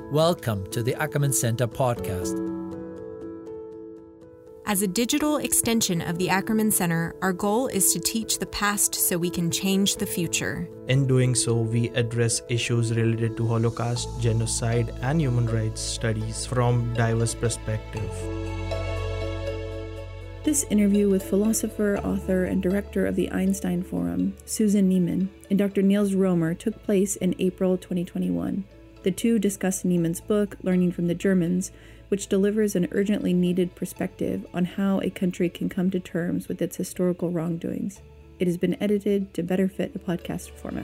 Welcome to the Ackerman Center podcast. As a digital extension of the Ackerman Center, our goal is to teach the past so we can change the future. In doing so, we address issues related to Holocaust, genocide, and human rights studies from diverse perspectives. This interview with philosopher, author, and director of the Einstein Forum, Susan Neiman, and Dr. Niels Romer took place in April 2021. The two discussed Neimann's book, Learning from the Germans, which delivers an urgently needed perspective on how a country can come to terms with its historical wrongdoings. It has been edited to better fit a podcast format.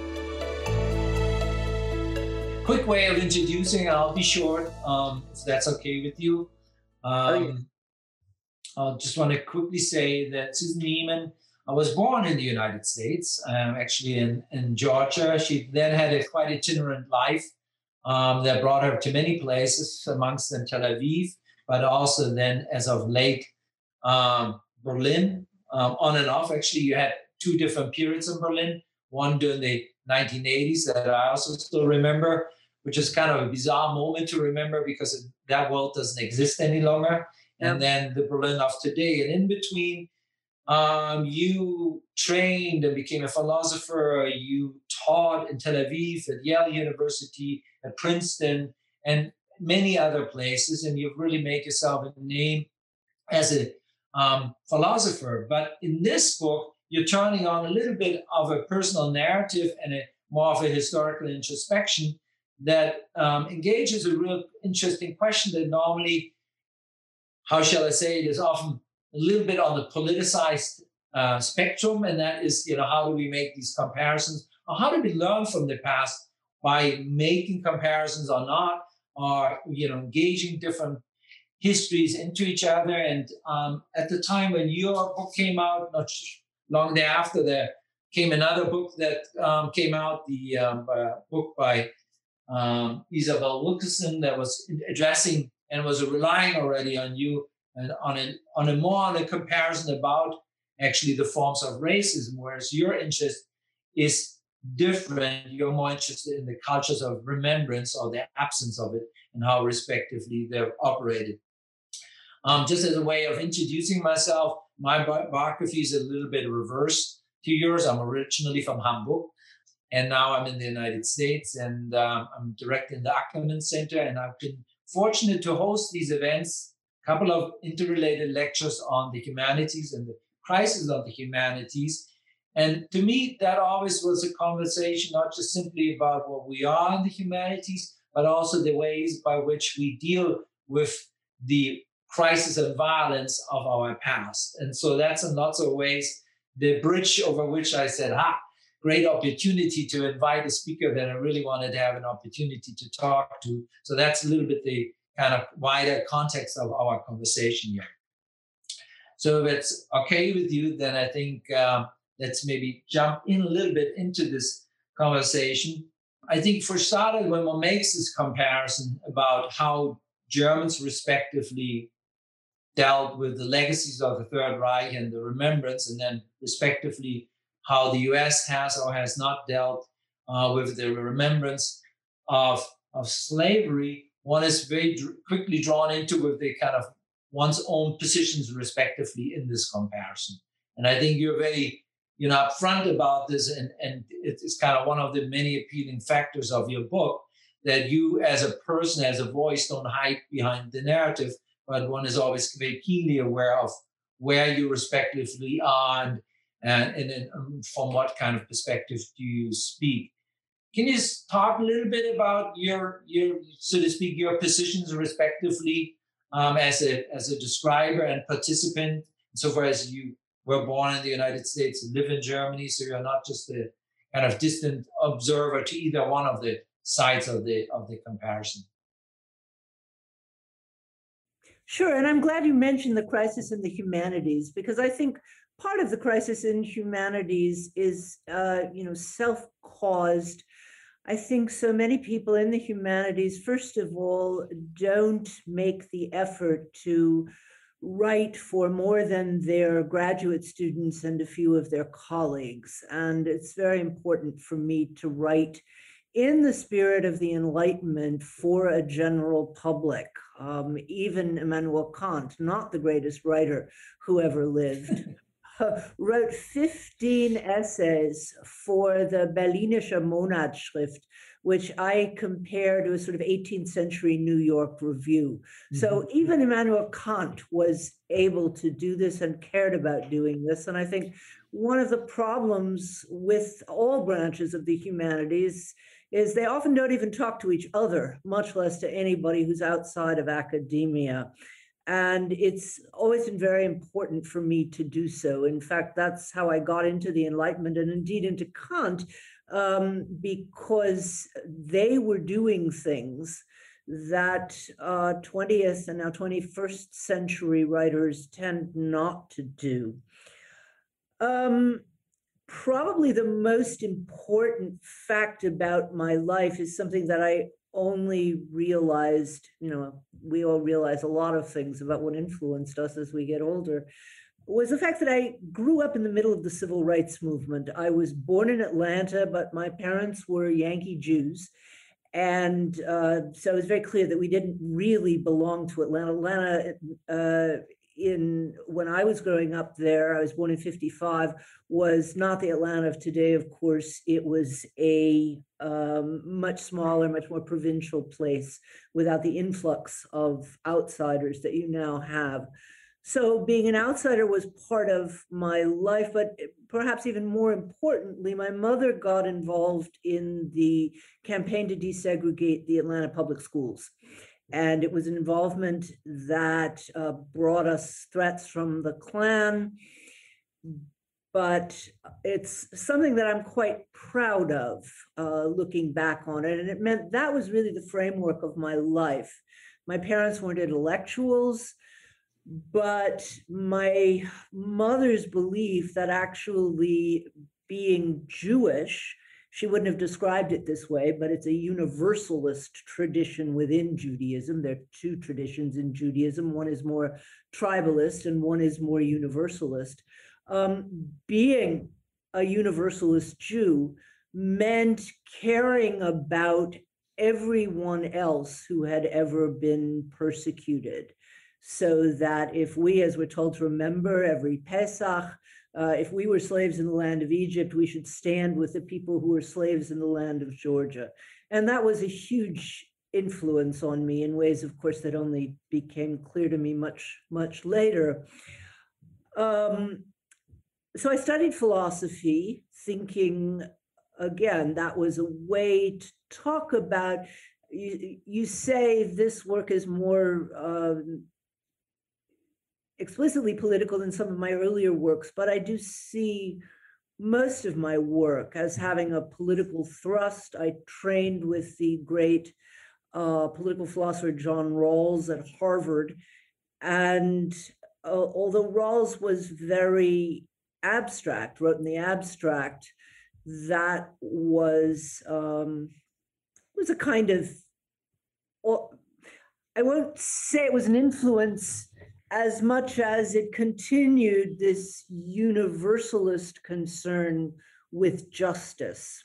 Quick way of introducing, I'll be short, if that's okay with you. I just want to quickly say that Susan Neiman was born in the United States, actually in Georgia. She then had a quite itinerant life that brought her to many places, amongst them Tel Aviv, but also then, as of late, Berlin, on and off. Actually, you had two different periods in Berlin, one during the 1980s that I also still remember, which is kind of a bizarre moment to remember because that world doesn't exist any longer. And then the Berlin of today. And in between, you trained and became a philosopher. You taught in Tel Aviv, at Yale University, at Princeton, and many other places. And you've really made yourself a name as a philosopher. But in this book, you're turning on a little bit of a personal narrative and more of a historical introspection that engages a real interesting question that normally, how shall I say it, is often a little bit on the politicized spectrum, and that is, how do we make these comparisons, or how do we learn from the past by making comparisons or not, or engaging different histories into each other. And at the time when your book came out, not long thereafter, there came another book that came out, the book by Isabel Wilkerson, that was addressing and was relying already on you and on a comparison about actually the forms of racism, whereas your interest is different. You're more interested in the cultures of remembrance or the absence of it and how respectively they're operated. Just as a way of introducing myself, my biography is a little bit reverse to yours. I'm originally from Hamburg, and now I'm in the United States, and I'm directing the Ackerman Center, and I've been fortunate to host these events, a couple of interrelated lectures on the humanities and the crisis of the humanities. And to me, that always was a conversation, not just simply about what we are in the humanities, but also the ways by which we deal with the crisis and violence of our past. And so that's in lots of ways the bridge over which I said, great opportunity to invite a speaker that I really wanted to have an opportunity to talk to. So that's a little bit the kind of wider context of our conversation here. So if it's okay with you, then I think let's maybe jump in a little bit into this conversation. I think for starters, when one makes this comparison about how Germans respectively dealt with the legacies of the Third Reich and the remembrance, and then respectively how the US has or has not dealt with the remembrance of slavery, one is very quickly drawn into with the kind of one's own positions respectively in this comparison. And I think you're very upfront about this, and it's kind of one of the many appealing factors of your book, that you as a person, as a voice, don't hide behind the narrative, but one is always very keenly aware of where you respectively are and from what kind of perspective do you speak. Can you talk a little bit about your so to speak, your positions respectively as a describer and participant, so far as you were born in the United States and live in Germany, so you're not just a kind of distant observer to either one of the sides of the comparison. Sure, and I'm glad you mentioned the crisis in the humanities, because I think part of the crisis in humanities is, self-caused. I think so many people in the humanities, first of all, don't make the effort to write for more than their graduate students and a few of their colleagues. And it's very important for me to write in the spirit of the Enlightenment for a general public. Even Immanuel Kant, not the greatest writer who ever lived, wrote 15 essays for the Berlinische Monatsschrift, which I compare to a sort of 18th century New York Review. So even Immanuel Kant was able to do this and cared about doing this. And I think one of the problems with all branches of the humanities is they often don't even talk to each other, much less to anybody who's outside of academia. And it's always been very important for me to do so. In fact, that's how I got into the Enlightenment and indeed into Kant, because they were doing things that 20th and now 21st century writers tend not to do. Probably the most important fact about my life is something that I only realized, we all realize a lot of things about what influenced us as we get older, was the fact that I grew up in the middle of the civil rights movement. I was born in Atlanta, but my parents were Yankee Jews. And so it was very clear that we didn't really belong to Atlanta. Atlanta, when I was growing up there, I was born in 55, was not the Atlanta of today, of course. It was a much smaller, much more provincial place without the influx of outsiders that you now have. So being an outsider was part of my life, but perhaps even more importantly, my mother got involved in the campaign to desegregate the Atlanta public schools. And it was an involvement that brought us threats from the Klan, but it's something that I'm quite proud of looking back on it. And it meant that was really the framework of my life. My parents weren't intellectuals, but my mother's belief that actually being Jewish, she wouldn't have described it this way, but it's a universalist tradition within Judaism. There are two traditions in Judaism. One is more tribalist and one is more universalist. Being a universalist Jew meant caring about everyone else who had ever been persecuted. So that if we, as we're told to remember every Pesach, if we were slaves in the land of Egypt, we should stand with the people who were slaves in the land of Georgia. And that was a huge influence on me in ways, of course, that only became clear to me much, much later. So I studied philosophy, thinking, again, that was a way to talk about, you say this work is more explicitly political than some of my earlier works, but I do see most of my work as having a political thrust. I trained with the great political philosopher John Rawls at Harvard. And although Rawls was very abstract, wrote in the abstract, that was a kind of, I won't say it was an influence as much as it continued this universalist concern with justice.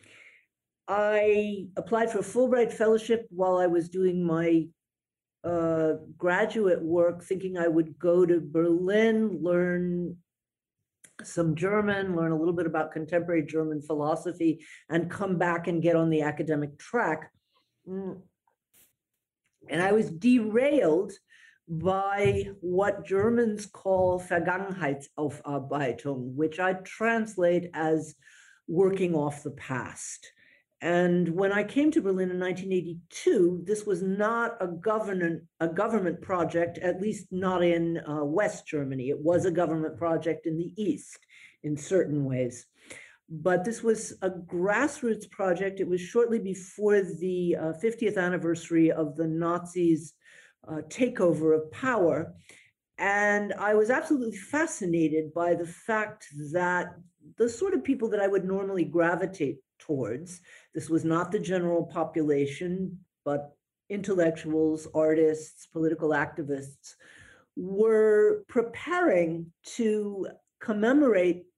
I applied for a Fulbright fellowship while I was doing my graduate work, thinking I would go to Berlin, learn some German, learn a little bit about contemporary German philosophy, and come back and get on the academic track. And I was derailed by what Germans call Vergangenheitsaufarbeitung, which I translate as working off the past. And when I came to Berlin in 1982, this was not a government project, at least not in West Germany. It was a government project in the East in certain ways. But this was a grassroots project. It was shortly before the 50th anniversary of the Nazis' takeover of power. And I was absolutely fascinated by the fact that the sort of people that I would normally gravitate towards, this was not the general population, but intellectuals, artists, political activists, were preparing to commemorate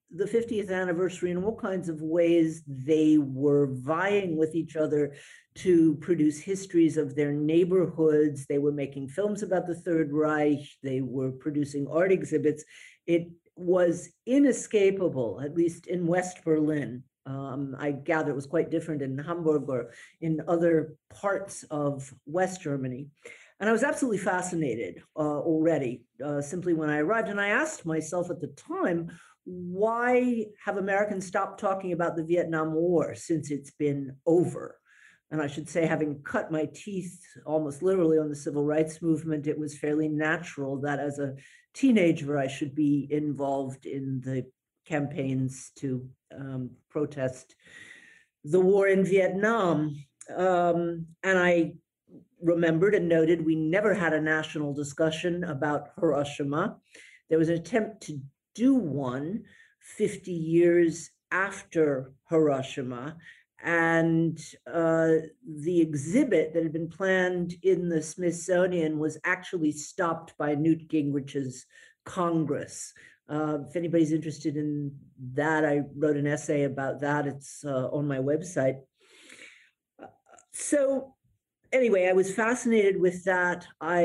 the 50th anniversary, in all kinds of ways, they were vying with each other to produce histories of their neighborhoods. They were making films about the Third Reich. They were producing art exhibits. It was inescapable, at least in West Berlin. I gather it was quite different in Hamburg or in other parts of West Germany. And I was absolutely fascinated already, simply when I arrived. And I asked myself at the time, why have Americans stopped talking about the Vietnam War since it's been over? And I should say, having cut my teeth almost literally on the civil rights movement, it was fairly natural that as a teenager, I should be involved in the campaigns to protest the war in Vietnam. And I remembered and noted we never had a national discussion about Hiroshima. There was an attempt to do one 50 years after Hiroshima. And the exhibit that had been planned in the Smithsonian was actually stopped by Newt Gingrich's Congress. If anybody's interested in that, I wrote an essay about that. It's on my website. So anyway, I was fascinated with that.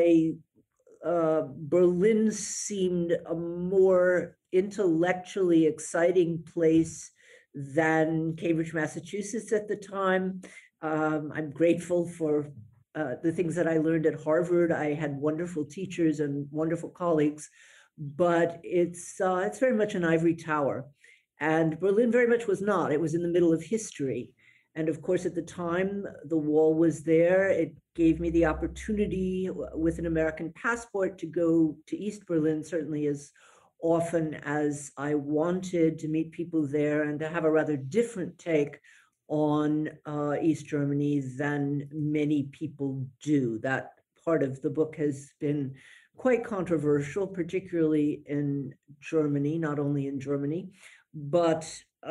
Berlin seemed a more intellectually exciting place than Cambridge, Massachusetts at the time. I'm grateful for the things that I learned at Harvard. I had wonderful teachers and wonderful colleagues, but it's very much an ivory tower. And Berlin very much was not. It was in the middle of history. And of course, at the time, the wall was there. It gave me the opportunity with an American passport to go to East Berlin, certainly as often as I wanted, to meet people there and to have a rather different take on East Germany than many people do. That part of the book has been quite controversial, particularly in Germany, not only in Germany, but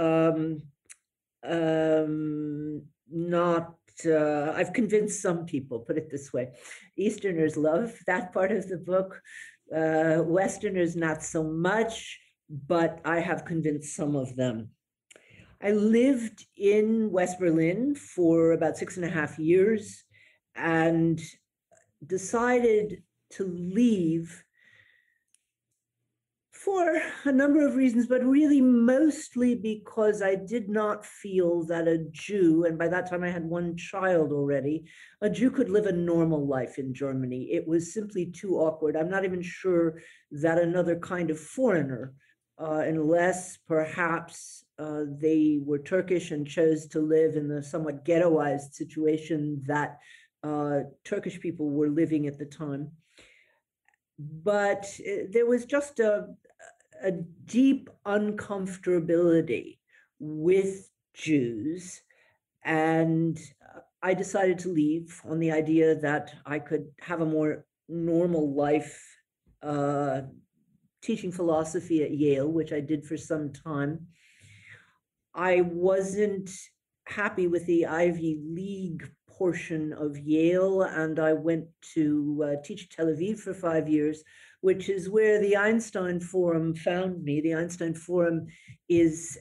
I've convinced some people, put it this way. Easterners love that part of the book. Westerners, not so much, but I have convinced some of them. I lived in West Berlin for about 6.5 years and decided to leave for a number of reasons, but really mostly because I did not feel that a Jew, and by that time I had one child already, a Jew could live a normal life in Germany. It was simply too awkward. I'm not even sure that another kind of foreigner, unless perhaps they were Turkish and chose to live in the somewhat ghettoized situation that Turkish people were living at the time. But there was just a deep uncomfortability with Jews. And I decided to leave on the idea that I could have a more normal life teaching philosophy at Yale, which I did for some time. I wasn't happy with the Ivy League portion of Yale, and I went to teach Tel Aviv for 5 years, which is where the Einstein Forum found me. The Einstein Forum is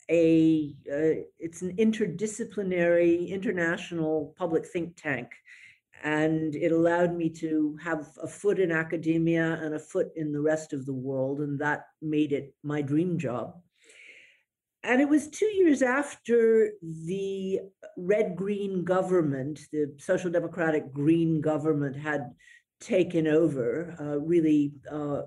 it's an interdisciplinary international public think tank, and it allowed me to have a foot in academia and a foot in the rest of the world, and that made it my dream job. And it was 2 years after the red-green government, the Social Democratic Green government, had taken over, really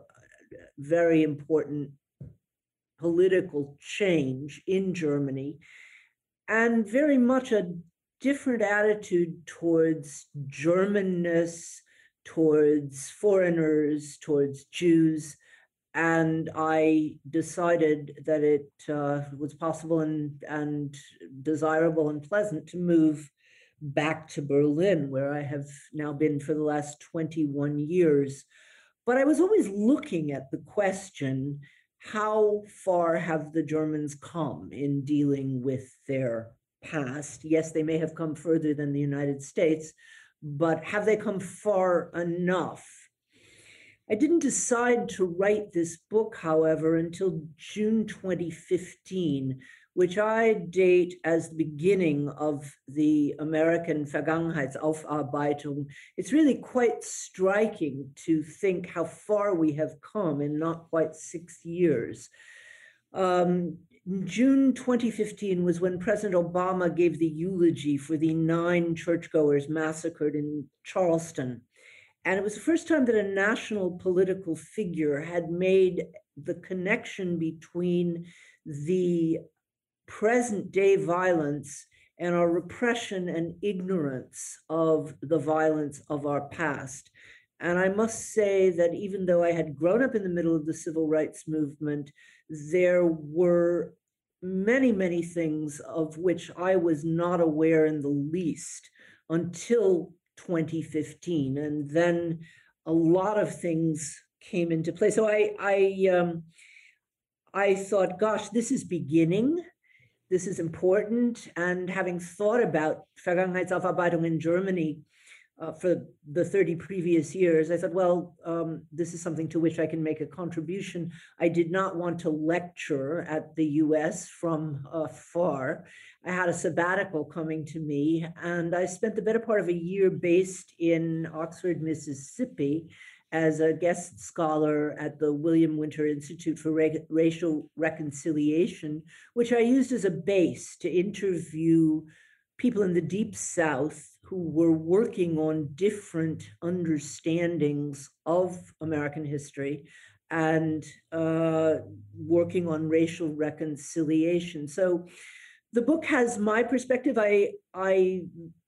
very important political change in Germany, and very much a different attitude towards Germanness, towards foreigners, towards Jews. And I decided that it was possible and desirable and pleasant to move back to Berlin, where I have now been for the last 21 years. But I was always looking at the question, how far have the Germans come in dealing with their past? Yes, they may have come further than the United States, but have they come far enough? I didn't decide to write this book, however, until June 2015, which I date as the beginning of the American Vergangenheitsaufarbeitung. It's really quite striking to think how far we have come in not quite 6 years. June 2015 was when President Obama gave the eulogy for the 9 churchgoers massacred in Charleston. And it was the first time that a national political figure had made the connection between the present day violence and our repression and ignorance of the violence of our past. And I must say that even though I had grown up in the middle of the civil rights movement, there were many, many things of which I was not aware in the least until 2015, and then a lot of things came into play. So I thought, gosh, this is beginning. This is important. And having thought about Vergangenheitsaufarbeitung in Germany for the 30 previous years, I thought, well, this is something to which I can make a contribution. I did not want to lecture at the US from afar. I had a sabbatical coming to me, and I spent the better part of a year based in Oxford, Mississippi, as a guest scholar at the William Winter Institute for Racial Reconciliation, which I used as a base to interview people in the Deep South who were working on different understandings of American history and working on racial reconciliation. So the book has my perspective. I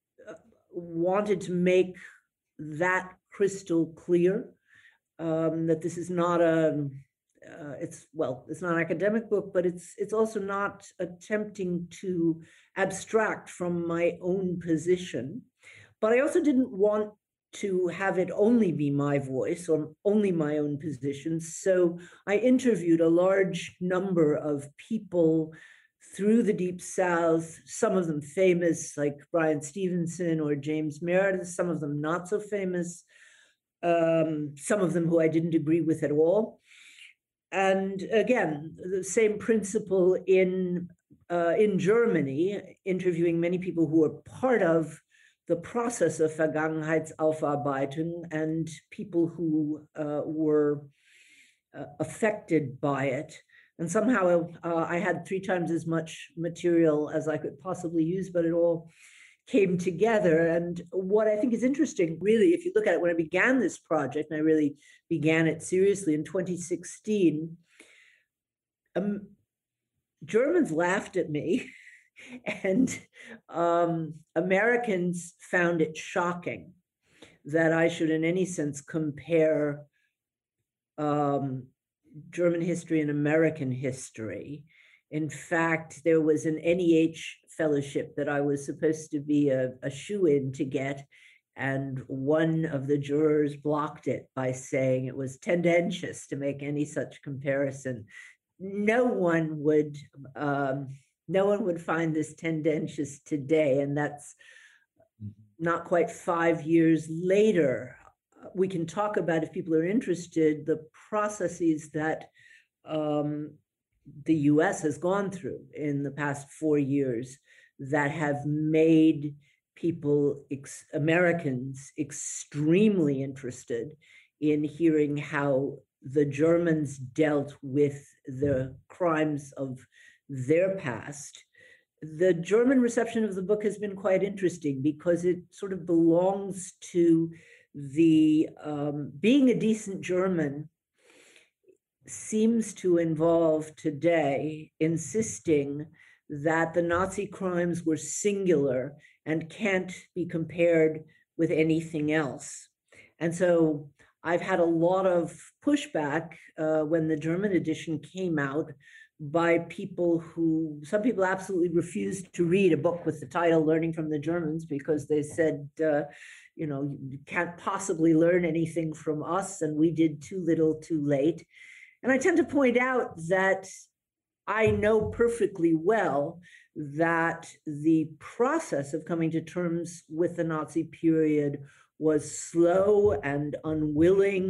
wanted to make that crystal clear, that this is not it's not an academic book, but it's also not attempting to abstract from my own position. But I also didn't want to have it only be my voice or only my own position. So I interviewed a large number of people through the Deep South, some of them famous like Brian Stevenson or James Meredith, some of them not so famous, some of them who I didn't agree with at all. And again, the same principle in Germany, interviewing many people who were part of the process of Vergangenheitsaufarbeitung and people who were affected by it. And somehow I had 3 times as much material as I could possibly use, but it all came together. And what I think is interesting, really, if you look at it, when I began this project, and I really began it seriously in 2016, Germans laughed at me, and Americans found it shocking that I should in any sense compare German history and American history. In fact, there was an NEH fellowship that I was supposed to be a shoo-in to get, and one of the jurors blocked it by saying it was tendentious to make any such comparison. No one would find this tendentious today, and that's not quite 5 years later. We can talk about, if people are interested, the processes that the US has gone through in the past 4 years that have made people, Americans, extremely interested in hearing how the Germans dealt with the crimes of their past. The German reception of the book has been quite interesting because it sort of belongs to the being a decent German seems to involve today insisting that the Nazi crimes were singular and can't be compared with anything else. And so I've had a lot of pushback when the German edition came out by people who, some people absolutely refused to read a book with the title Learning from the Germans because they said, you can't possibly learn anything from us, and we did too little too late. And I tend to point out that I know perfectly well that the process of coming to terms with the Nazi period was slow and unwilling.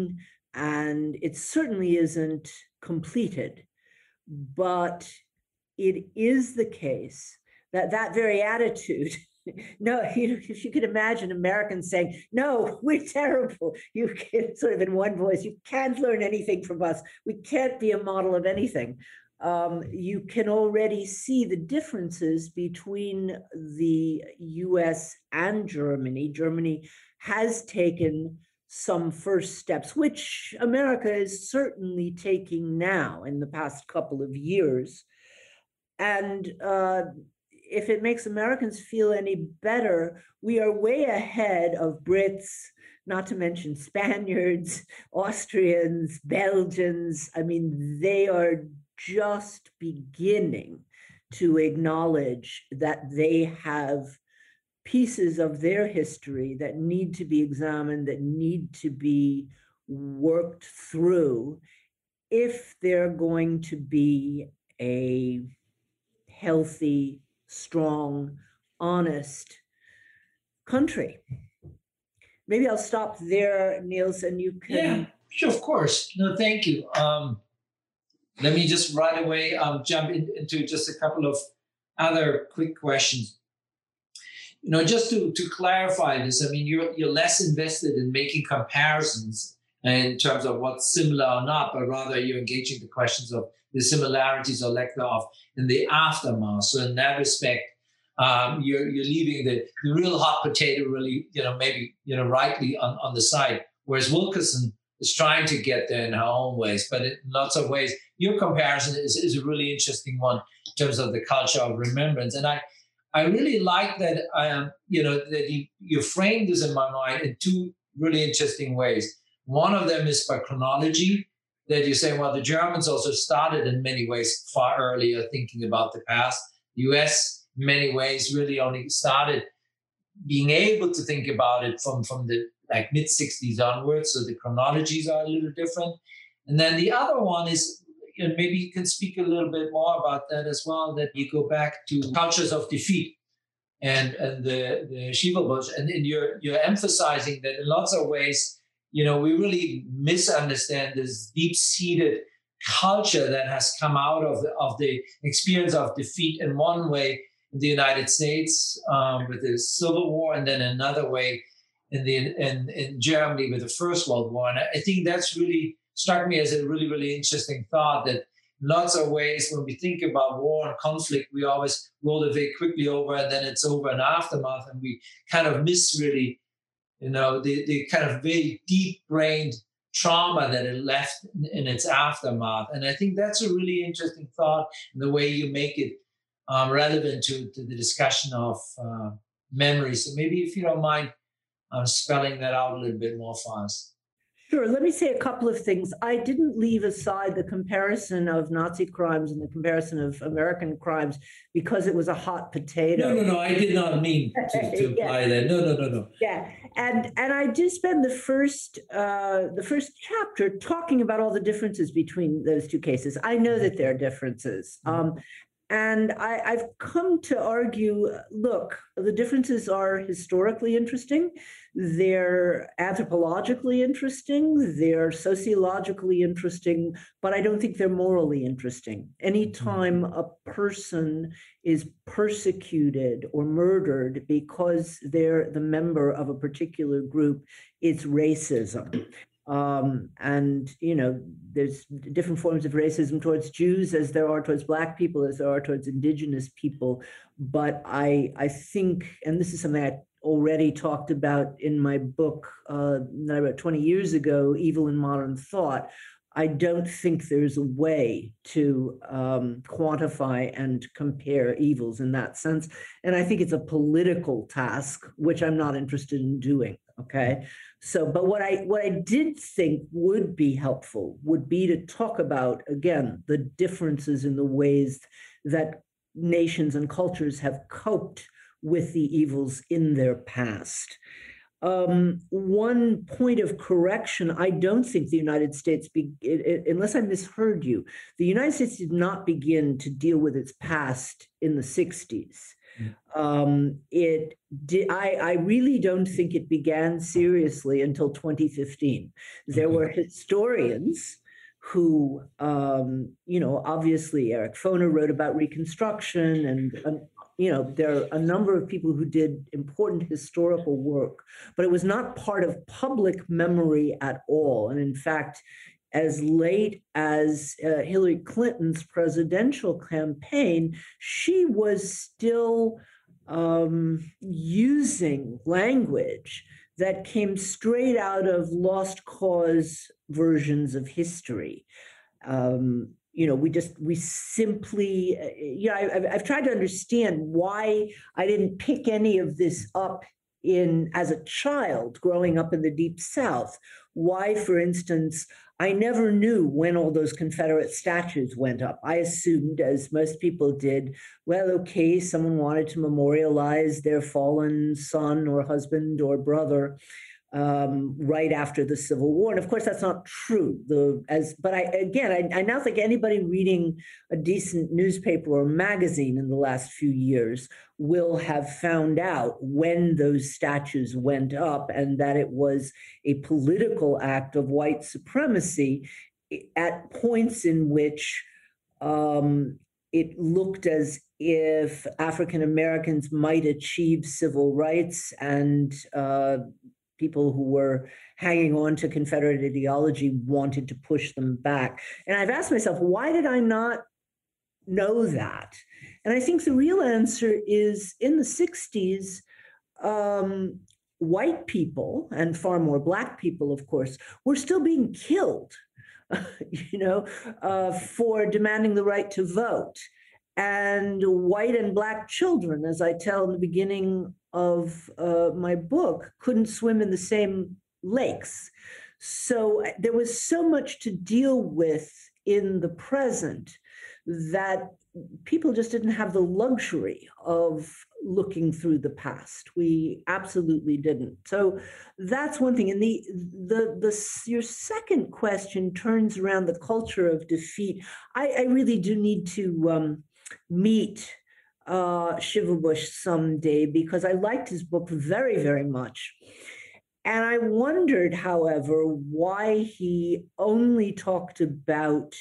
and it certainly isn't completed. But it is the case that that very attitude, no, if you could imagine Americans saying, no, we're terrible. You can sort of in one voice, you can't learn anything from us. We can't be a model of anything. You can already see the differences between the US and Germany. Germany has taken some first steps, which America is certainly taking now in the past couple of years. And if it makes Americans feel any better, we are way ahead of Brits, not to mention Spaniards, Austrians, Belgians. I mean, they are just beginning to acknowledge that they have pieces of their history that need to be examined, that need to be worked through if they're going to be a healthy, strong, honest country. Maybe I'll stop there, Niels, and you can. Yeah, sure, of course. No, thank you. Let me just right away jump into just a couple of other quick questions. Just to clarify this, I mean, you're less invested in making comparisons in terms of what's similar or not, but rather you're engaging the questions of the similarities or lack thereof in the aftermath. So in that respect, you're leaving the real hot potato really, maybe, rightly on the side, whereas Wilkerson is trying to get there in her own ways, but in lots of ways, your comparison is a really interesting one in terms of the culture of remembrance. And I really like that, that you framed this in my mind in two really interesting ways. One of them is by chronology, that you say, well, the Germans also started in many ways far earlier thinking about the past. The US, in many ways, really only started being able to think about it from the mid-60s onwards. So the chronologies are a little different. And then the other one is, maybe you can speak a little bit more about that as well, that you go back to cultures of defeat and the Shiva-Bush. And you're emphasizing that in lots of ways, we really misunderstand this deep-seated culture that has come out of the experience of defeat in one way in the United States with the Civil War, and then another way in Germany with the First World War. And I think that's really struck me as a really, really interesting thought, that lots of ways when we think about war and conflict, we always roll it very quickly over, and then it's over in aftermath, and we kind of miss really the kind of very deep-brained trauma that it left in its aftermath. And I think that's a really interesting thought in the way you make it relevant to the discussion of memory. So maybe if you don't mind spelling that out a little bit more for us. Sure. Let me say a couple of things. I didn't leave aside the comparison of Nazi crimes and the comparison of American crimes because it was a hot potato. No. I did not mean to imply that. No. Yeah, and I did spend the first chapter talking about all the differences between those two cases. I know that there are differences. And I've come to argue, look, the differences are historically interesting, they're anthropologically interesting, they're sociologically interesting, but I don't think they're morally interesting. Anytime a person is persecuted or murdered because they're the member of a particular group, it's racism. And, there's different forms of racism towards Jews as there are towards Black people, as there are towards indigenous people. But I think, and this is something I already talked about in my book that I wrote 20 years ago, Evil in Modern Thought, I don't think there's a way to quantify and compare evils in that sense. And I think it's a political task, which I'm not interested in doing. Okay. So, but what I did think would be helpful would be to talk about, again, the differences in the ways that nations and cultures have coped with the evils in their past. One point of correction, I don't think the United States, unless I misheard you, the United States did not begin to deal with its past in the 60s. I really don't think it began seriously until 2015. There were historians who, obviously Eric Foner wrote about Reconstruction, and there are a number of people who did important historical work, but it was not part of public memory at all. And in fact, as late as Hillary Clinton's presidential campaign, she was still using language that came straight out of lost cause versions of history. We simply, I've tried to understand why I didn't pick any of this up as a child growing up in the Deep South. Why, for instance, I never knew when all those Confederate statues went up. I assumed, as most people did, well, okay, someone wanted to memorialize their fallen son or husband or brother right after the Civil War. And of course, that's not true. I now think anybody reading a decent newspaper or magazine in the last few years will have found out when those statues went up, and that it was a political act of white supremacy at points in which it looked as if African Americans might achieve civil rights, and people who were hanging on to Confederate ideology wanted to push them back. And I've asked myself, why did I not know that? And I think the real answer is in the 60s, white people, and far more Black people, of course, were still being killed, for demanding the right to vote. And white and Black children, as I tell in the beginning of my book, couldn't swim in the same lakes. So there was so much to deal with in the present that people just didn't have the luxury of looking through the past. We absolutely didn't. So that's one thing. And your second question turns around the culture of defeat. I really do need to meet Shiva Bush someday, because I liked his book very, very much. And I wondered, however, why he only talked about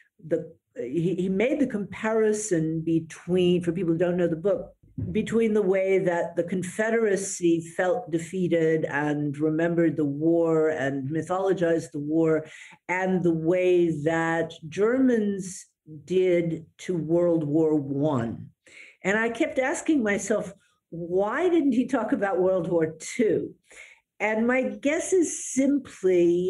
he made the comparison between, for people who don't know the book, between the way that the Confederacy felt defeated and remembered the war and mythologized the war, and the way that Germans did to World War I. And I kept asking myself, why didn't he talk about World War II? And my guess is simply,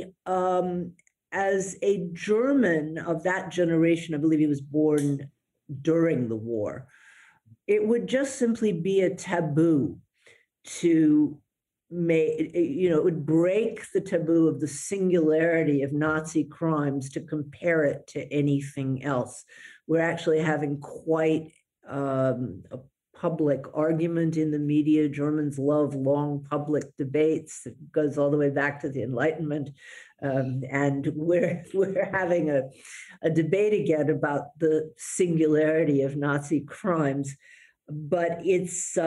as a German of that generation, I believe he was born during the war, it would just simply be a taboo to make, it would break the taboo of the singularity of Nazi crimes to compare it to anything else. We're actually having quite a public argument in the media. Germans love long public debates. It goes all the way back to the Enlightenment. And we're having a debate again about the singularity of Nazi crimes. But it's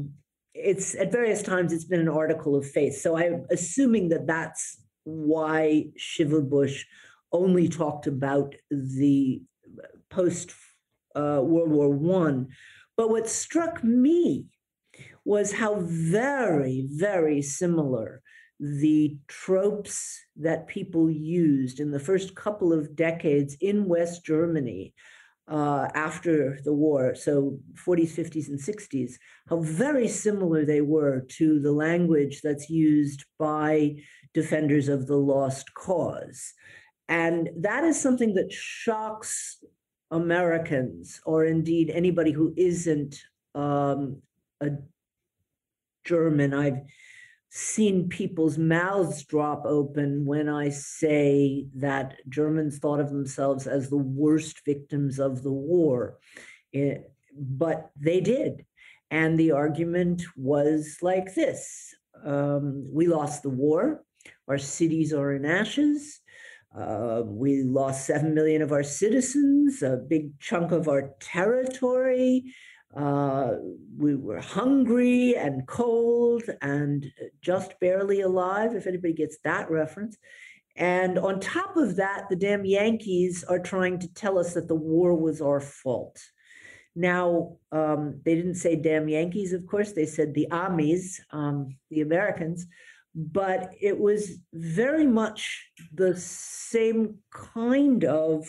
at various times it's been an article of faith. So I'm assuming that that's why Shiva Bush only talked about the post World War I. But what struck me was how very, very similar the tropes that people used in the first couple of decades in West Germany after the war, so 40s, 50s, and 60s, how very similar they were to the language that's used by defenders of the lost cause. And that is something that shocks Americans, or indeed anybody who isn't a German. I've seen people's mouths drop open when I say that Germans thought of themselves as the worst victims of the war. But they did. And the argument was like this. We lost the war. Our cities are in ashes. We lost 7 million of our citizens, a big chunk of our territory. We were hungry and cold and just barely alive, if anybody gets that reference. And on top of that, the damn Yankees are trying to tell us that the war was our fault. Now, they didn't say damn Yankees, of course. They said the Amis, the Americans. But it was very much the same kind of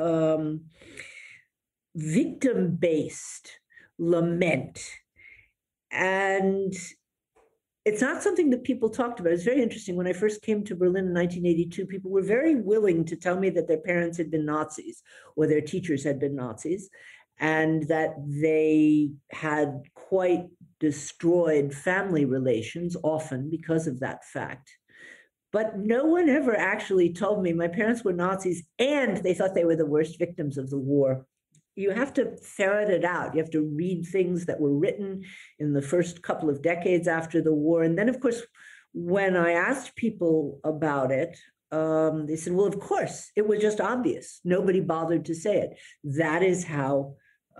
victim-based lament. And it's not something that people talked about. It's very interesting. When I first came to Berlin in 1982, people were very willing to tell me that their parents had been Nazis or their teachers had been Nazis, and that they had quite destroyed family relations, often because of that fact. But no one ever actually told me my parents were Nazis and they thought they were the worst victims of the war. You have to ferret it out. You have to read things that were written in the first couple of decades after the war. And then, of course, when I asked people about it, they said, well, of course, it was just obvious. Nobody bothered to say it. That is how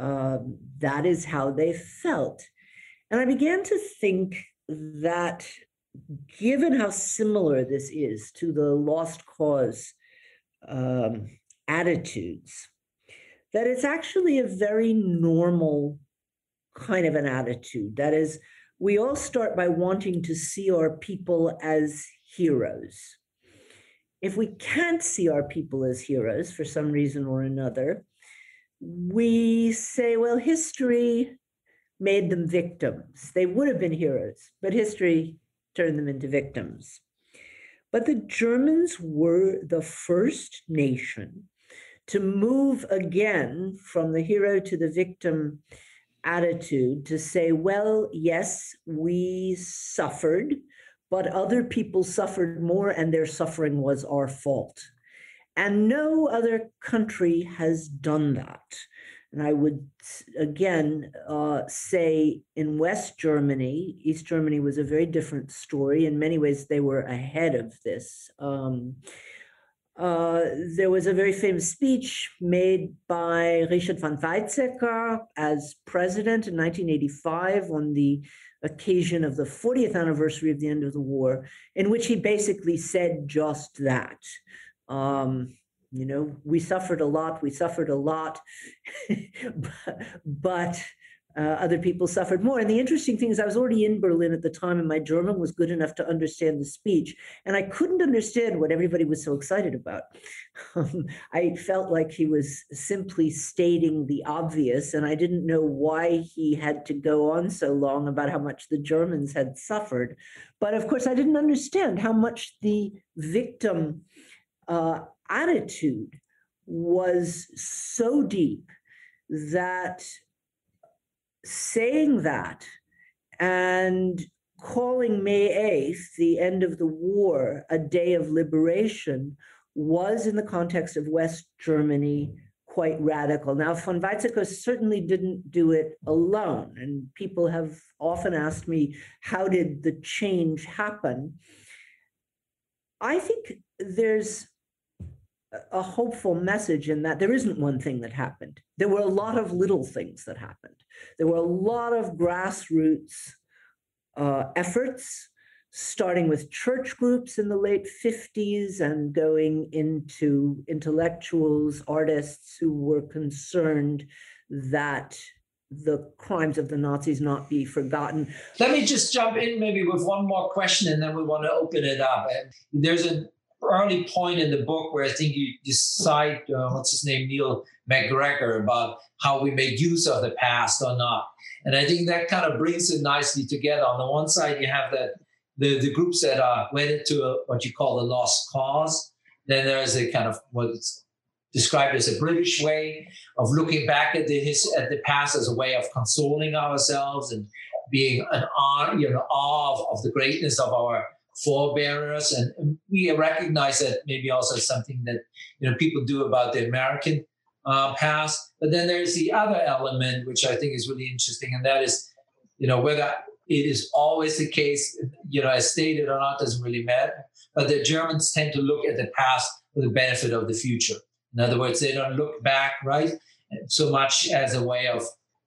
they felt. And I began to think that given how similar this is to the lost cause attitudes, that it's actually a very normal kind of an attitude. That is, we all start by wanting to see our people as heroes. If we can't see our people as heroes for some reason or another, we say, well, history made them victims. They would have been heroes, but history turned them into victims. But the Germans were the first nation to move again from the hero to the victim attitude, to say, well, yes, we suffered, but other people suffered more and their suffering was our fault. And no other country has done that. And I would, again, say in West Germany, East Germany was a very different story. In many ways, they were ahead of this. There was a very famous speech made by Richard von Weizsäcker as president in 1985 on the occasion of the 40th anniversary of the end of the war, in which he basically said just that. We suffered a lot, but other people suffered more. And the interesting thing is I was already in Berlin at the time and my German was good enough to understand the speech. And I couldn't understand what everybody was so excited about. I felt like he was simply stating the obvious, and I didn't know why he had to go on so long about how much the Germans had suffered. But of course, I didn't understand how much the victim attitude was so deep that saying that and calling May 8th, the end of the war, a day of liberation, was in the context of West Germany quite radical. Now, von Weizsäcker certainly didn't do it alone, and people have often asked me, how did the change happen? I think there's a hopeful message in that there isn't one thing that happened. There were a lot of little things that happened. There were a lot of grassroots efforts, starting with church groups in the late 50s and going into intellectuals, artists who were concerned that the crimes of the Nazis not be forgotten. Let me just jump in maybe with one more question, and then we want to open it up. And there's an early point in the book where I think you cite, Neil MacGregor, about how we make use of the past or not. And I think that kind of brings it nicely together. On the one side, you have that the groups that are wedded to what you call the lost cause. Then there's a kind of what's described as a British way of looking back at the past as a way of consoling ourselves and being an awe of the greatness of our forebearers. And we recognize that maybe also something that people do about the American past. But then there's the other element, which I think is really interesting, and that is, whether it is always the case, as stated or not, doesn't really matter. But the Germans tend to look at the past for the benefit of the future. In other words, they don't look back, right, so much as a way of,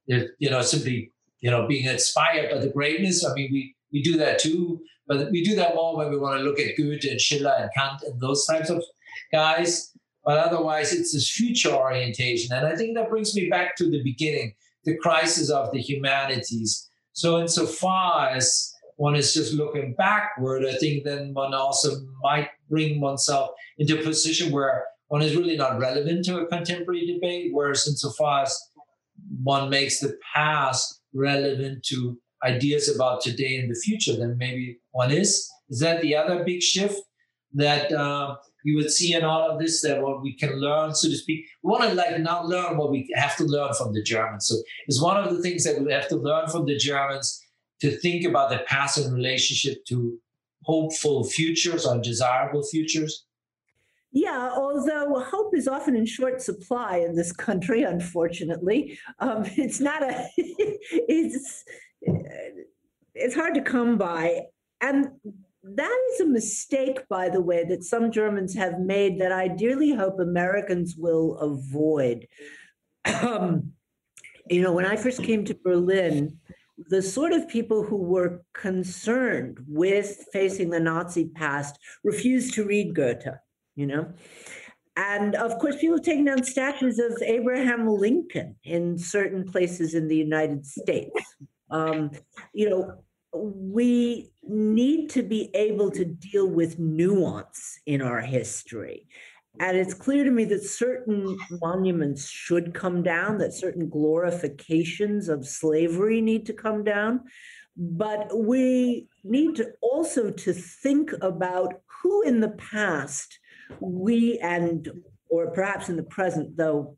simply, being inspired by the greatness. I mean, we do that too, but we do that more when we want to look at Goethe and Schiller and Kant and those types of guys. But otherwise, it's this future orientation. And I think that brings me back to the beginning, the crisis of the humanities. So insofar as one is just looking backward, I think then one also might bring oneself into a position where one is really not relevant to a contemporary debate, whereas insofar as one makes the past relevant to ideas about today and the future, then maybe one is. Is that the other big shift that you would see in all of this, that what we can learn, so to speak? We want to now learn what we have to learn from the Germans. So it's one of the things that we have to learn from the Germans, to think about the past in relationship to hopeful futures or desirable futures. Yeah, although hope is often in short supply in this country, unfortunately. It's not it's hard to come by. And that is a mistake, by the way, that some Germans have made that I dearly hope Americans will avoid. When I first came to Berlin, the sort of people who were concerned with facing the Nazi past refused to read Goethe, And of course, people have taken down statues of Abraham Lincoln in certain places in the United States. We need to be able to deal with nuance in our history. And it's clear to me that certain monuments should come down, that certain glorifications of slavery need to come down. But we need to also to think about who in the past or perhaps in the present, though,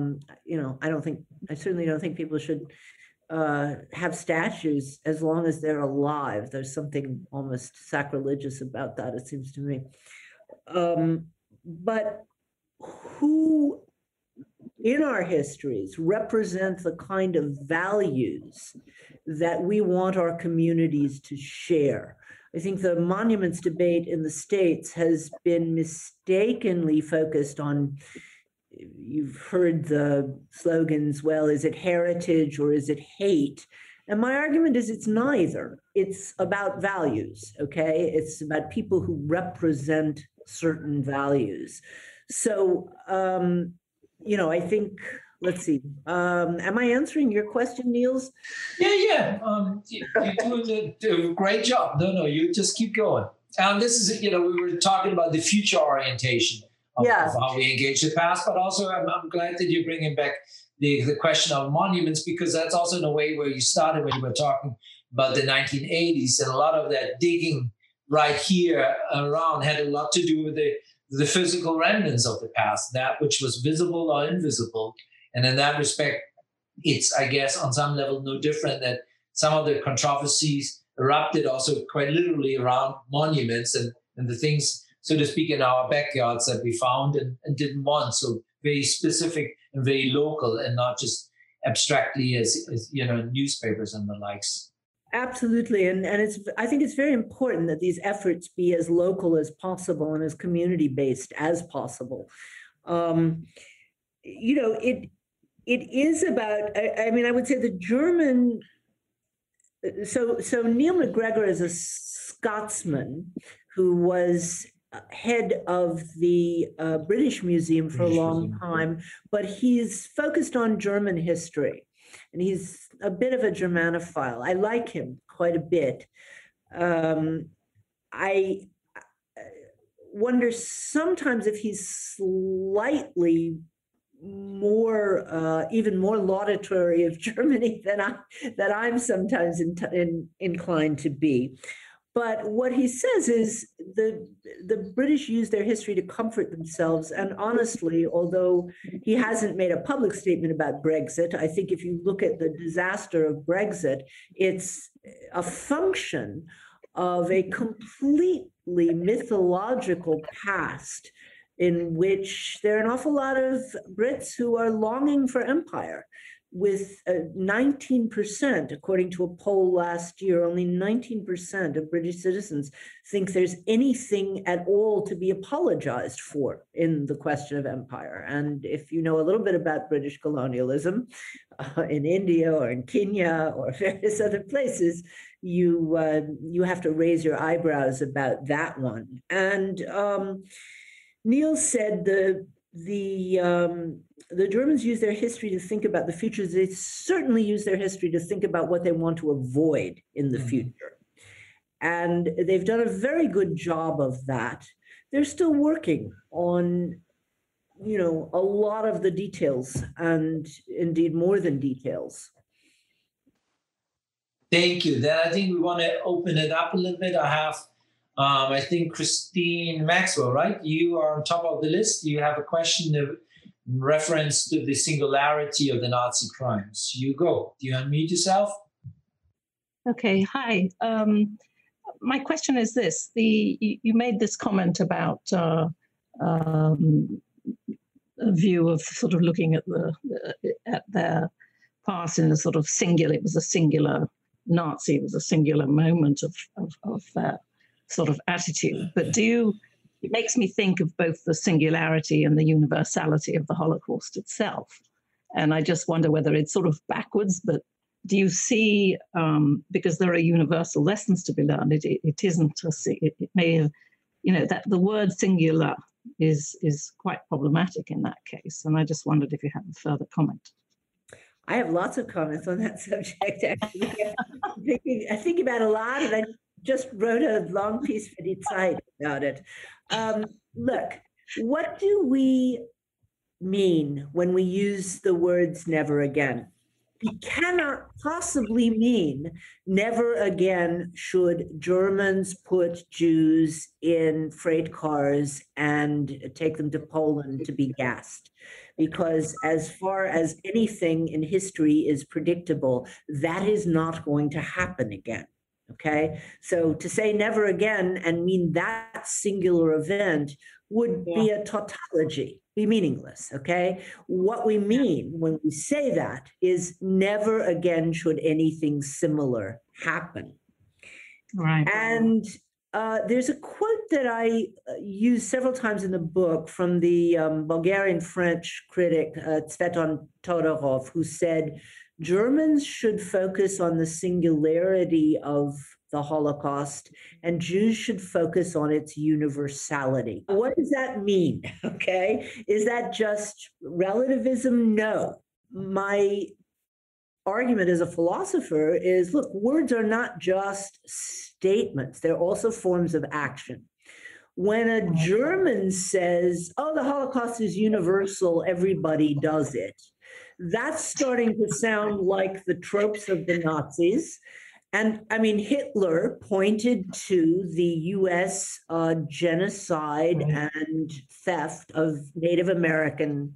I certainly don't think people should have statues as long as they're alive. There's something almost sacrilegious about that, it seems to me. But who in our histories represent the kind of values that we want our communities to share? I think the monuments debate in the States has been mistakenly focused on, you've heard the slogans, well, is it heritage or is it hate? And my argument is it's neither. It's about values, okay? It's about people who represent certain values. So, I think, let's see. Am I answering your question, Niels? Yeah. You're doing a great job. No, you just keep going. This is, we were talking about the future orientation of how we engage the past, but also I'm glad that you're bringing back the question of monuments, because that's also in a way where you started when you were talking about the 1980s, and a lot of that digging right here around had a lot to do with the physical remnants of the past, that which was visible or invisible. And in that respect, it's, I guess, on some level, no different that some of the controversies erupted also quite literally around monuments and the things, so to speak, in our backyards that we found and didn't want. So very specific and very local, and not just abstractly as newspapers and the likes. Absolutely. And I think it's very important that these efforts be as local as possible and as community-based as possible. It is about, I would say the German, so Neil MacGregor is a Scotsman who was head of the British Museum for a long time, but he's focused on German history. And he's a bit of a Germanophile. I like him quite a bit. I wonder sometimes if he's slightly more, even more laudatory of Germany than I'm sometimes inclined to be. But what he says is the British use their history to comfort themselves. And honestly, although he hasn't made a public statement about Brexit, I think if you look at the disaster of Brexit, it's a function of a completely mythological past in which there are an awful lot of Brits who are longing for empire. with 19%, according to a poll last year, only 19% of British citizens think there's anything at all to be apologized for in the question of empire. And if you know a little bit about British colonialism in India or in Kenya or various other places, you have to raise your eyebrows about that one. And Niels said the Germans use their history to think about the future. They certainly use their history to think about what they want to avoid in the future. And they've done a very good job of that. They're still working on, a lot of the details, and indeed more than details. Thank you. Then I think we want to open it up a little bit. I have, I think, Christine Maxwell, right? You are on top of the list. You have a question in reference to the singularity of the Nazi crimes. You go. Do you unmute yourself? Okay. Hi. My question is this: you made this comment about a view of sort of looking at their past in a sort of singular. It was a singular Nazi. It was a singular moment of that sort of attitude. But it makes me think of both the singularity and the universality of the Holocaust itself. And I just wonder whether it's sort of backwards, but do you see, because there are universal lessons to be learned, it isn't, it may have, that the word singular is quite problematic in that case. And I just wondered if you have a further comment. I have lots of comments on that subject, actually. I think about it a lot, and I just wrote a long piece for Die Zeit about it. Look, what do we mean when we use the words never again? We cannot possibly mean never again should Germans put Jews in freight cars and take them to Poland to be gassed. Because as far as anything in history is predictable, that is not going to happen again. Okay, so to say never again and mean that singular event would be a tautology, be meaningless. Okay, what we mean when we say that is never again should anything similar happen. Right. And there's a quote that I use several times in the book from the Bulgarian French critic Tsvetan Todorov, who said, Germans should focus on the singularity of the Holocaust, and Jews should focus on its universality. What does that mean? Okay, is that just relativism? No. My argument as a philosopher is, look, words are not just statements, they're also forms of action. When a German says, oh, the Holocaust is universal, everybody does it, that's starting to sound like the tropes of the Nazis. And I mean, Hitler pointed to the US genocide and theft of Native American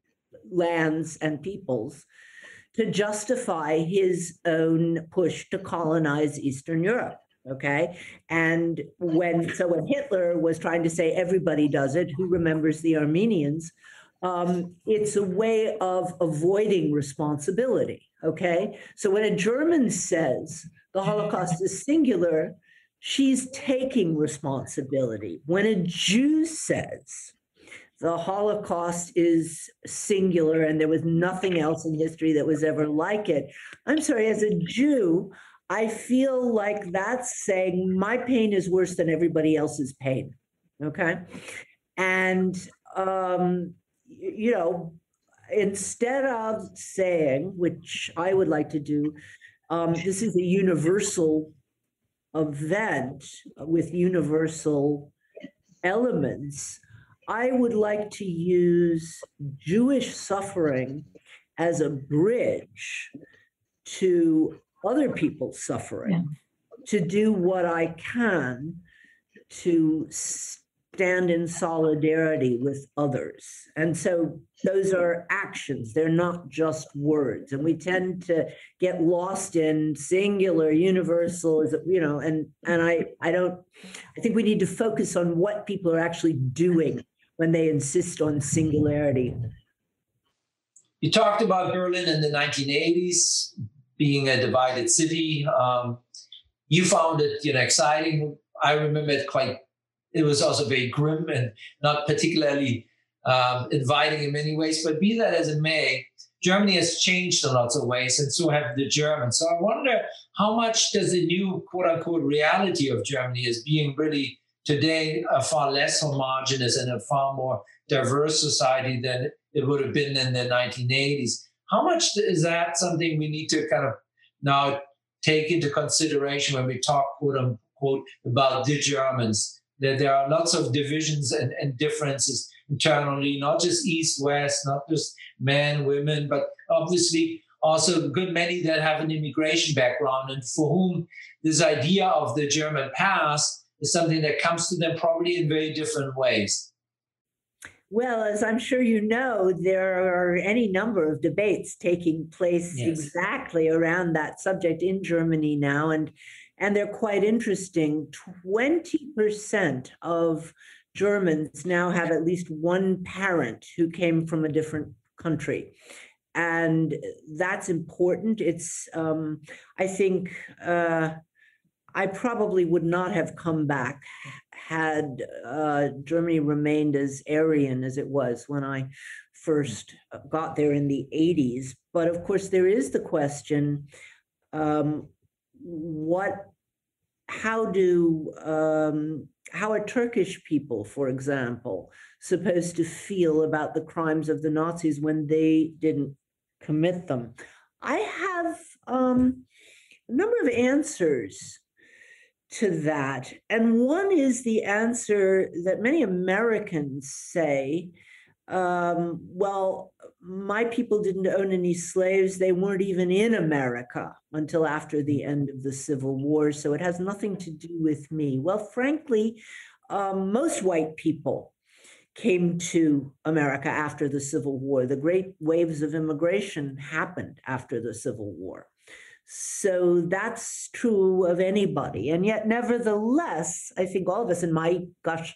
lands and peoples to justify his own push to colonize Eastern Europe. Okay. And when Hitler was trying to say everybody does it, who remembers the Armenians? It's a way of avoiding responsibility. Okay. So when a German says the Holocaust is singular, she's taking responsibility. When a Jew says the Holocaust is singular and there was nothing else in history that was ever like it, I'm sorry, as a Jew, I feel like that's saying my pain is worse than everybody else's pain. Okay. And, instead of saying, which I would like to do, this is a universal event with universal elements, I would like to use Jewish suffering as a bridge to other people's suffering, to do what I can to stand in solidarity with others. And so those are actions. They're not just words. And we tend to get lost in singular, universal, and I think we need to focus on what people are actually doing when they insist on singularity. You talked about Berlin in the 1980s being a divided city. You found it, exciting. I remember it was also very grim and not particularly inviting in many ways. But be that as it may, Germany has changed in lots of ways, and so have the Germans. So I wonder, how much does the new quote-unquote reality of Germany as being really today a far less homogenous and a far more diverse society than it would have been in the 1980s. How much is that something we need to kind of now take into consideration when we talk, quote unquote, about the Germans? That there are lots of divisions and differences internally, not just East-West, not just men, women, but obviously also a good many that have an immigration background and for whom this idea of the German past is something that comes to them probably in very different ways. Well, as I'm sure you know, there are any number of debates taking place exactly around that subject in Germany now, and they're quite interesting. 20% of Germans now have at least one parent who came from a different country. And that's important. It's, I think, I probably would not have come back had Germany remained as Aryan as it was when I first got there in the 80s. But of course, there is the question, how are Turkish people, for example, supposed to feel about the crimes of the Nazis when they didn't commit them? I have a number of answers to that. And one is the answer that many Americans say, well, my people didn't own any slaves. They weren't even in America until after the end of the Civil War, so it has nothing to do with me. Well, frankly, most white people came to America after the Civil War. The great waves of immigration happened after the Civil War. So that's true of anybody. And yet, nevertheless, I think all of us, and my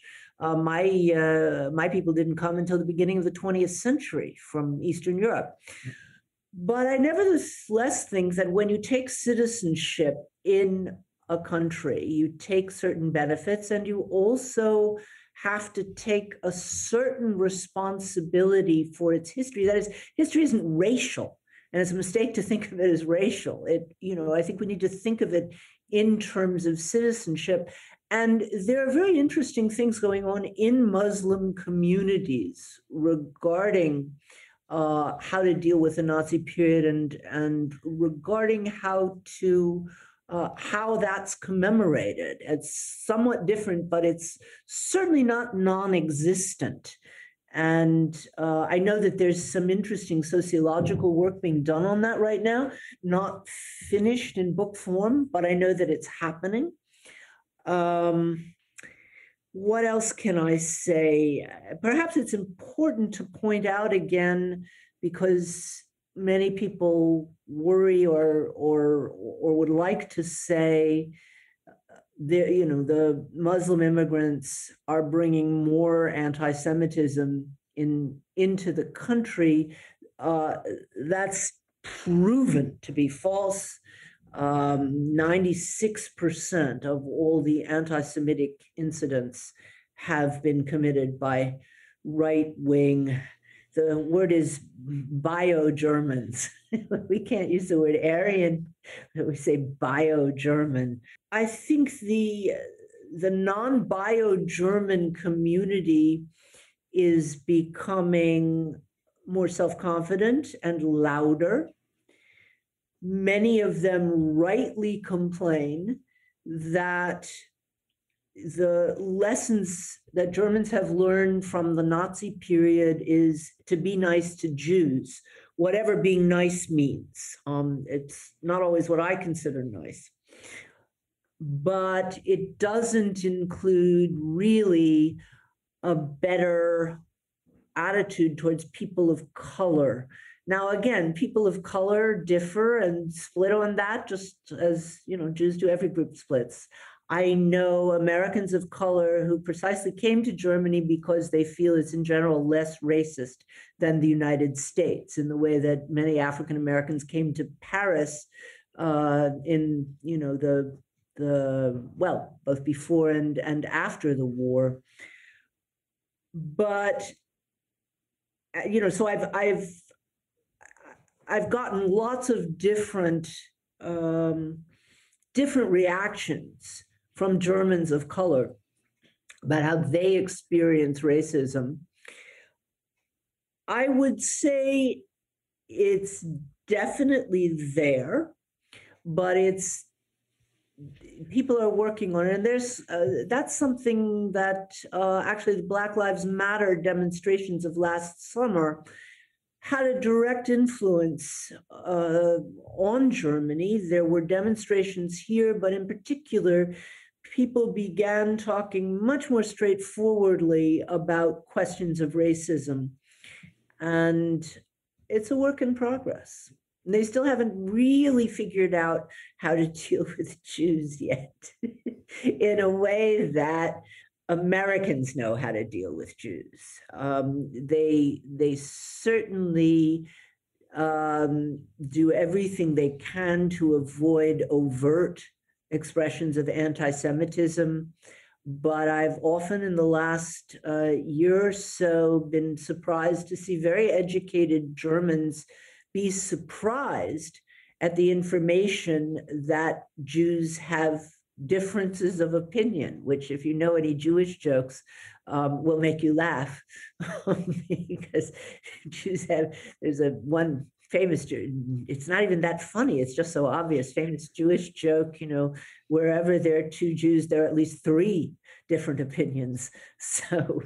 people didn't come until the beginning of the 20th century from Eastern Europe. But I nevertheless think that when you take citizenship in a country, you take certain benefits, and you also have to take a certain responsibility for its history. That is, history isn't racial. And it's a mistake to think of it as racial. I think we need to think of it in terms of citizenship. And there are very interesting things going on in Muslim communities regarding how to deal with the Nazi period and regarding how that's commemorated. It's somewhat different, but it's certainly not non-existent. And I know that there's some interesting sociological work being done on that right now, not finished in book form, but I know that it's happening. What else can I say? Perhaps it's important to point out again, because many people worry or would like to say the Muslim immigrants are bringing more anti-Semitism into the country. That's proven to be false. 96% of all the anti-Semitic incidents have been committed by right-wing. The word is bio-Germans. We can't use the word Aryan, but we say bio-German. I think the non-bio-German community is becoming more self-confident and louder. Many of them rightly complain that the lessons that Germans have learned from the Nazi period is to be nice to Jews, whatever being nice means. It's not always what I consider nice. But it doesn't include really a better attitude towards people of color. Now, again, people of color differ and split on that, just as Jews do. Every group splits. I know Americans of color who precisely came to Germany because they feel it's in general less racist than the United States, in the way that many African Americans came to Paris in, you know, both before and after the war. But you know, so I've gotten lots of different reactions from Germans of color about how they experience racism. I would say it's definitely there, but people are working on it. And there's that's something that actually the Black Lives Matter demonstrations of last summer had a direct influence on Germany. There were demonstrations here, but in particular, people began talking much more straightforwardly about questions of racism. And it's a work in progress. And they still haven't really figured out how to deal with Jews yet in a way that Americans know how to deal with Jews. They certainly do everything they can to avoid overt expressions of anti-Semitism. But I've often in the last year or so been surprised to see very educated Germans be surprised at the information that Jews have differences of opinion, which, if you know any Jewish jokes, will make you laugh. Because Jews there's one famous, it's not even that funny, it's just so obvious, famous Jewish joke, you know, wherever there are two Jews, there are at least three different opinions. So,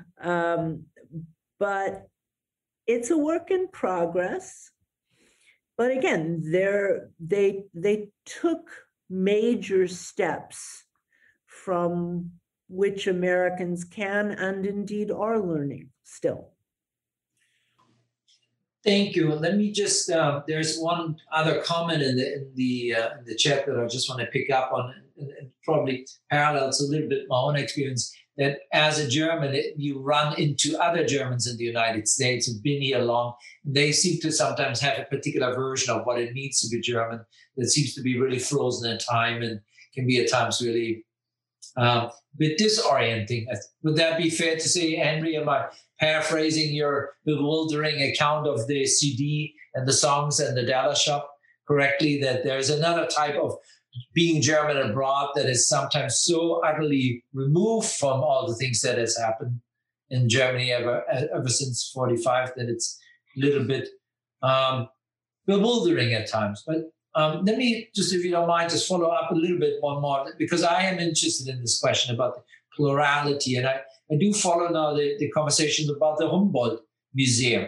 but it's a work in progress. But again, they took major steps from which Americans can and indeed are learning still. Thank you. Let me just, there's one other comment in the chat that I just want to pick up on, and probably parallels a little bit my own experience, that as a German, you run into other Germans in the United States who've been here long. They seem to sometimes have a particular version of what it means to be German that seems to be really frozen in time and can be at times really a bit disorienting. Would that be fair to say, Henry? Am I paraphrasing your bewildering account of the CD and the songs and the Dallas shop correctly, that there's another type of being German abroad that is sometimes so utterly removed from all the things that has happened in Germany ever since 45 that it's a little bit bewildering at times. But let me just, if you don't mind, just follow up a little bit one more, because I am interested in this question about the plurality. And I do follow now the conversations about the Humboldt Museum.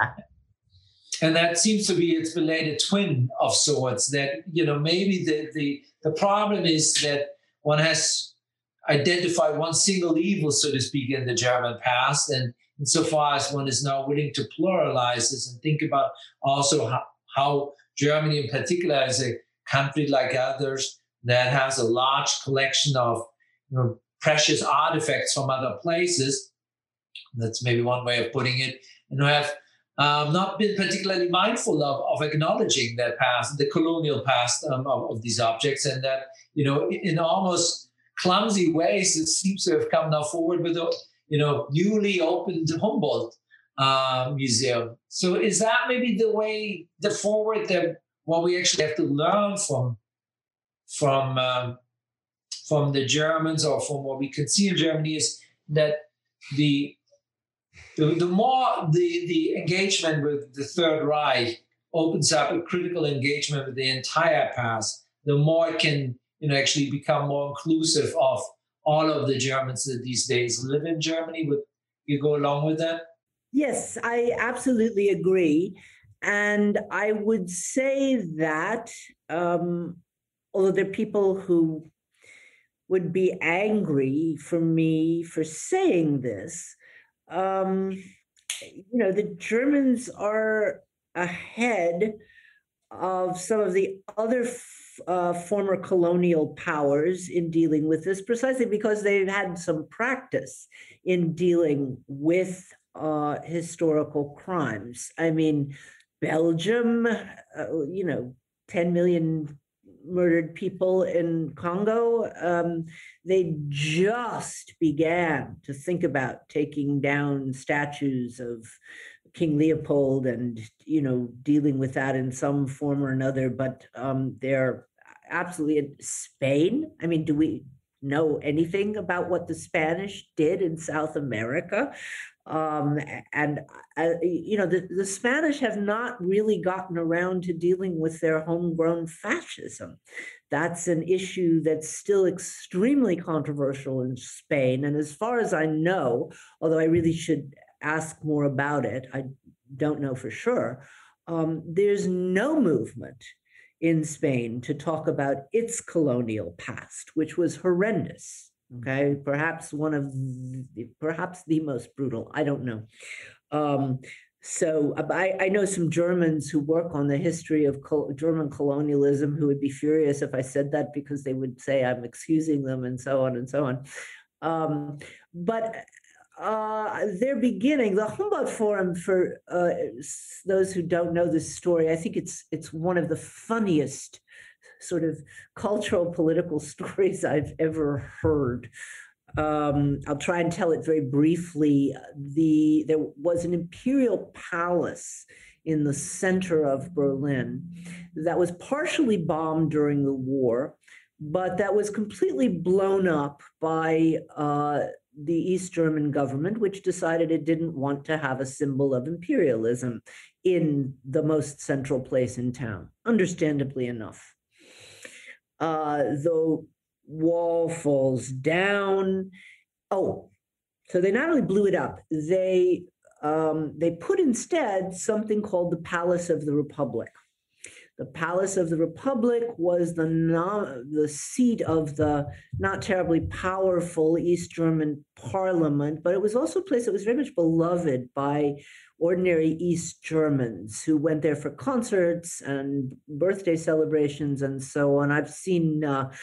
And that seems to be its belated twin of sorts, that, you know, maybe the problem is that one has identified one single evil, so to speak, in the German past. And insofar as one is now willing to pluralize this and think about also how Germany in particular is a country like others that has a large collection of, you know, precious artifacts from other places. That's maybe one way of putting it. And who have not been particularly mindful of acknowledging that past, the colonial past of these objects, and that, you know, in almost clumsy ways, it seems to have come now forward with a, you know, newly opened Humboldt Museum. So is that maybe the way forward, that what we actually have to learn from the Germans, or from what we can see in Germany, is that the more the engagement with the Third Reich opens up a critical engagement with the entire past, the more it can, you know, actually become more inclusive of all of the Germans that these days live in Germany. Would you go along with that? Yes, I absolutely agree. And I would say that, although there are people who would be angry for me for saying this, you know, the Germans are ahead of some of the other former colonial powers in dealing with this, precisely because they've had some practice in dealing with historical crimes. I mean, Belgium, 10 million murdered people in Congo. They just began to think about taking down statues of King Leopold and, dealing with that in some form or another. But they're absolutely in Spain. I mean, do we know anything about what the Spanish did in South America? The Spanish have not really gotten around to dealing with their homegrown fascism. That's an issue that's still extremely controversial in Spain. And as far as I know, although I really should ask more about it, I don't know for sure, there's no movement in Spain to talk about its colonial past, which was horrendous. Okay, perhaps the most brutal. I don't know. So I know some Germans who work on the history of German colonialism who would be furious if I said that, because they would say I'm excusing them and so on and so on. But they're beginning. The Humboldt Forum, for those who don't know this story, I think it's one of the funniest sort of cultural political stories I've ever heard. I'll try and tell it very briefly. There was an imperial palace in the center of Berlin that was partially bombed during the war, but that was completely blown up by the East German government, which decided it didn't want to have a symbol of imperialism in the most central place in town, understandably enough. The wall falls down. Oh, so they not only blew it up, they put instead something called the Palace of the Republic. The Palace of the Republic was the seat of the not terribly powerful East German parliament, but it was also a place that was very much beloved by ordinary East Germans who went there for concerts and birthday celebrations and so on. I've seen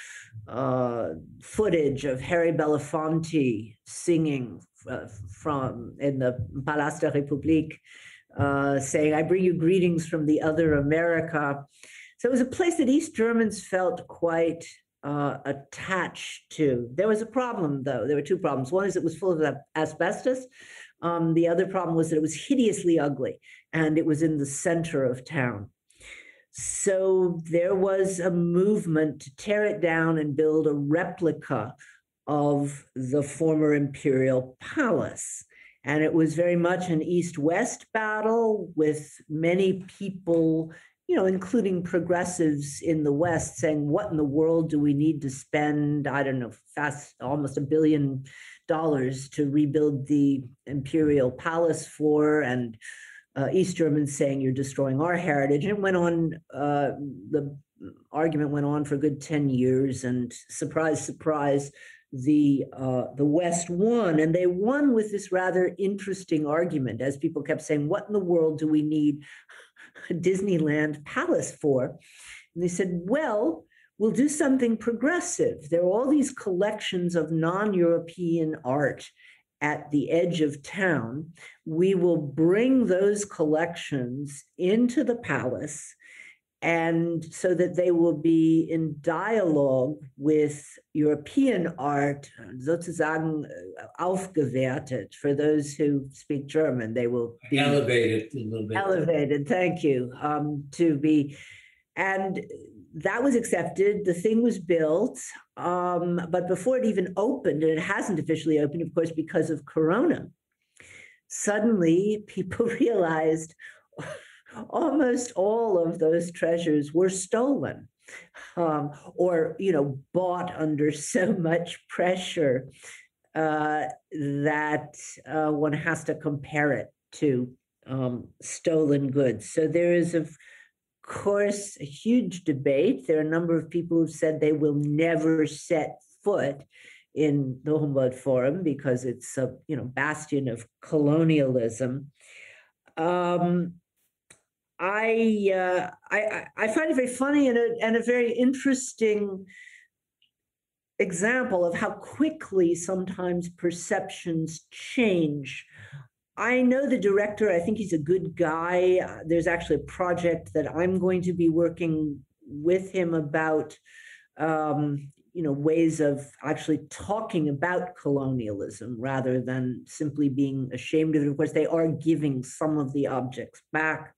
footage of Harry Belafonte singing from in the Place de la République, saying, "I bring you greetings from the other America." So it was a place that East Germans felt quite attached to. There was a problem, though. There were two problems. One is it was full of asbestos. The other problem was that it was hideously ugly, and it was in the center of town. So there was a movement to tear it down and build a replica of the former imperial palace. And it was very much an East-West battle with many people, including progressives in the West, saying, what in the world do we need to spend, I don't know, almost $1 billion to rebuild the imperial palace for? And East Germans saying, you're destroying our heritage. And it went on, the argument went on for a good 10 years. And surprise, surprise, the West won, and they won with this rather interesting argument, as people kept saying, what in the world do we need a Disneyland palace for? And they said, well, we'll do something progressive. There are all these collections of non-European art at the edge of town. We will bring those collections into the palace, and so that they will be in dialogue with European art, sozusagen aufgewertet. For those who speak German, they will be elevated a little bit. Elevated, thank you. And that was accepted. The thing was built, but before it even opened, and it hasn't officially opened, of course, because of Corona, suddenly people realized almost all of those treasures were stolen, or bought under so much pressure that one has to compare it to stolen goods. So there is, of course, a huge debate. There are a number of people who've said they will never set foot in the Humboldt Forum because it's a bastion of colonialism. I find it very funny and a very interesting example of how quickly sometimes perceptions change. I know the director. I think he's a good guy. There's actually a project that I'm going to be working with him about, ways of actually talking about colonialism rather than simply being ashamed of it. Of course, they are giving some of the objects back.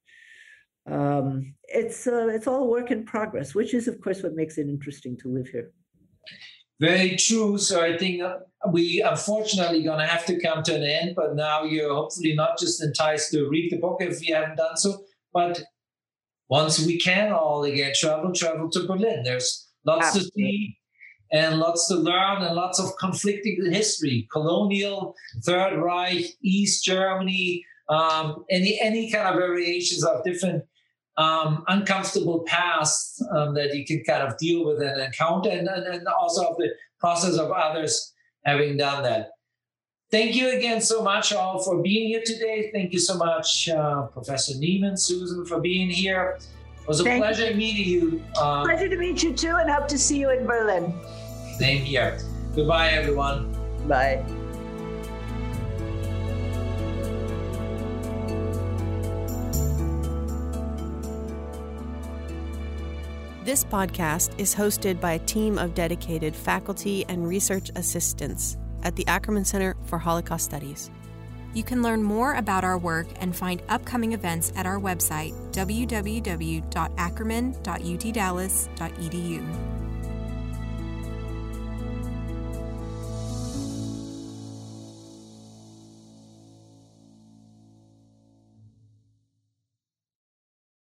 It's all a work in progress, which is, of course, what makes it interesting to live here. Very true. So I think we unfortunately going to have to come to an end, but now you're hopefully not just enticed to read the book if you haven't done so, but once we can all again travel to Berlin. There's lots to see and lots to learn and lots of conflicting history, colonial, Third Reich, East Germany, any kind of variations of different uncomfortable past that you can kind of deal with and encounter, and also of the process of others having done that. Thank you again so much all for being here today. Thank you so much, Professor Niemann, Susan, for being here. It was a pleasure meeting you. Pleasure to meet you too, and hope to see you in Berlin. Same here. Goodbye, everyone. Bye. This podcast is hosted by a team of dedicated faculty and research assistants at the Ackerman Center for Holocaust Studies. You can learn more about our work and find upcoming events at our website, www.ackerman.utdallas.edu.